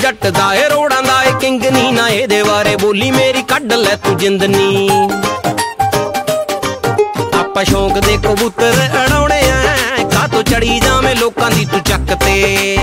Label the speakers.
Speaker 1: जट दा ए रोड़ां दा a king नी ना एदे बारे बोली मेरी कड्ड लै तू जिंदनी। आपां शौक दे कबूतर उड़ाउणे आ कातों चढ़ी जावें लोकां दी तू चक ते।